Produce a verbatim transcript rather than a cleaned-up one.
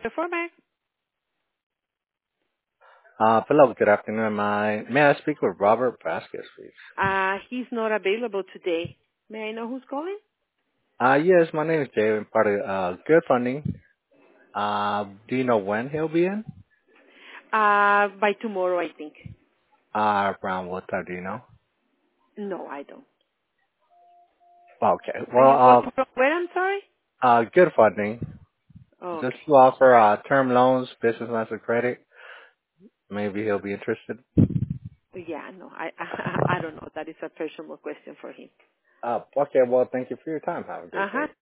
Reformer. Uh, hello, good afternoon. My, may I speak with Robert Vasquez, please? Uh, he's not available today. May I know who's calling? Uh, yes, my name is Jay. I'm part of uh, Good Funding. Uh, do you know when he'll be in? Uh, by tomorrow, I think. Uh, around what time do you know? No, I don't. Okay, Are you well, calling from where? I'm sorry. uh, uh, Good Funding. Just Okay. to offer uh, term loans, business lines of credit. Maybe he'll be interested. Yeah, no, I, I I don't know. That is a personal question for him. Uh, okay, well, thank you for your time. Have a Uh great huh. day.